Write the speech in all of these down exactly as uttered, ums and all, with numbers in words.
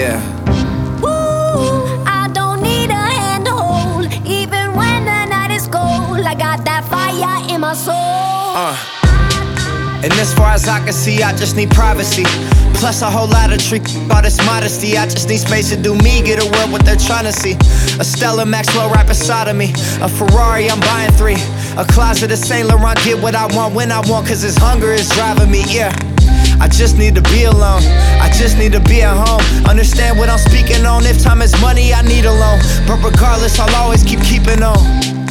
Yeah. Woo, I don't need a hand to hold, even when the night is cold. I got that fire in my soul. Uh. And as far as I can see, I just need privacy. Plus a whole lot of trick, all this modesty. I just need space to do me, get a world what they're trying to see. A Stella Maxwell right beside of me. A Ferrari, I'm buying three. A closet of Saint Laurent, get what I want when I want, cause this hunger is driving me, yeah. I just need to be alone, I just need to be at home. Understand what I'm speaking on, if time is money, I need a loan. But regardless, I'll always keep keeping on.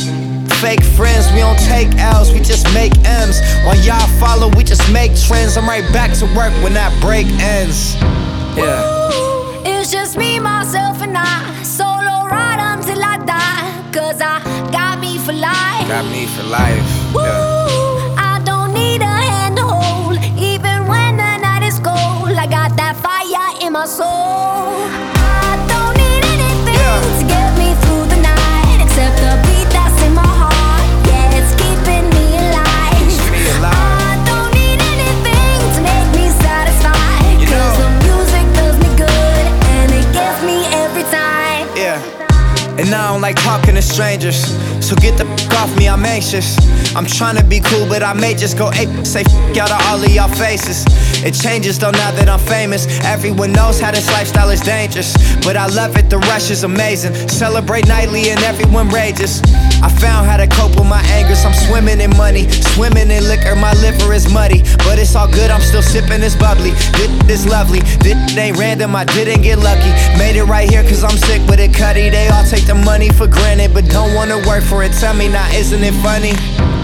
Fake friends, we don't take L's, we just make M's. While y'all follow, we just make trends. I'm right back to work when that break ends. Yeah. Ooh, it's just me, myself, and I. Solo ride until I die, cause I got me for life. Got me for life. Ooh, Yeah. I don't need a hand to hold, even when the night is cold. I got that fire in my soul. I don't need anything Yeah. to get me through the night, except the beat that's in my heart. Yeah, it's keeping me alive. me alive. I don't need anything to make me satisfied, You cause know. the music does me good, and it gets me every time. Yeah. And I don't like talking to strangers, so get the f off me, I'm anxious. I'm trying to be cool, but I may just go ape. Say f out of all of y'all faces. It changes though now that I'm famous. Everyone knows how this lifestyle is dangerous, but I love it, the rush is amazing. Celebrate nightly and everyone rages. I found how to cope with my angers. I'm swimming in money, swimming in liquor. My liver is muddy, but it's all good, I'm still sipping this bubbly. This is lovely, this ain't random, I didn't get lucky. Made it right here cause I'm sick with it, Cuddy. They all take the money for granted, but don't wanna work for it. Tell me now, isn't it funny?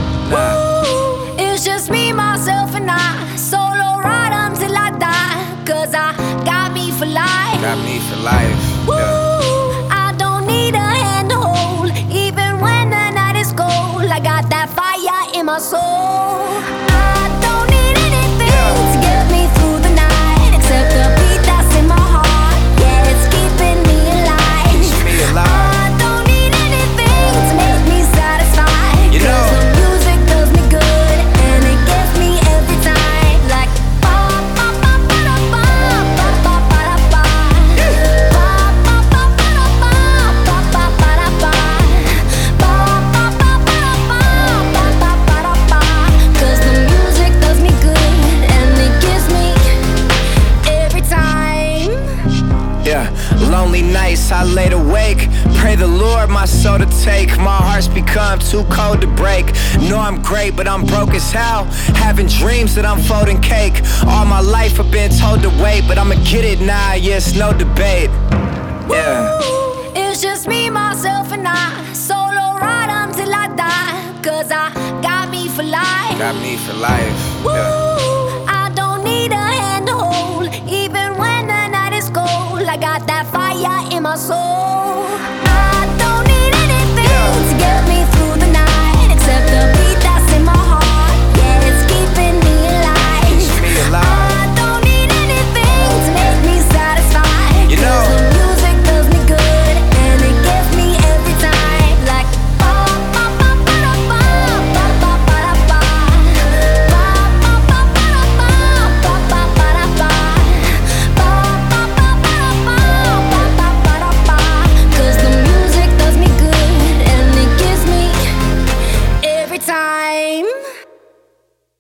Nah. Ooh, it's just me, myself, and I. Solo ride until I die, cause I got me for life. Got me for life. Yeah. Ooh, I don't need a hand to hold, even when the night is cold. I got that fire in my soul. I don't need anything Yeah. to get me through the night, except the beat that's in my heart. Yeah, it's keeping me alive. me alive. I don't need anything to make me satisfied, You know. cause the music does me good, and it gets me every time. Like ba ba ba ba da ba, ba ba ba da ba. Ba ba ba ba da ba, ba ba ba da ba. Ba ba ba ba da ba, ba ba ba da ba. Cause the music does me good, and it gives me every time. Yeah, lonely nights I laid awake. Pray the Lord my soul to take. My heart's become too cold to break. Know I'm great, but I'm broke as hell. Having dreams that I'm folding cake. All my life I've been told to wait, but I'ma get it now, yeah, it's no debate. Yeah. Ooh, it's just me, myself, and I. Solo ride until I die, cause I got me for life. Got me for life. Yeah. Ooh, I don't need a hand to hold, even when the night is cold. I got that fire in my soul. I don't need anything Yeah. to get me through the night, except the beat that's in my heart. Yeah, it's keeping me alive. me alive. I don't need anything to make me satisfied, You know. cause the music does me good, and it gets me every time. Like ba ba ba ba da ba, ba ba ba da ba. Ba ba ba ba da ba, ba ba ba da ba. Ba ba ba ba da ba, ba ba ba da ba. Cause the music does me good, and it gives me every time.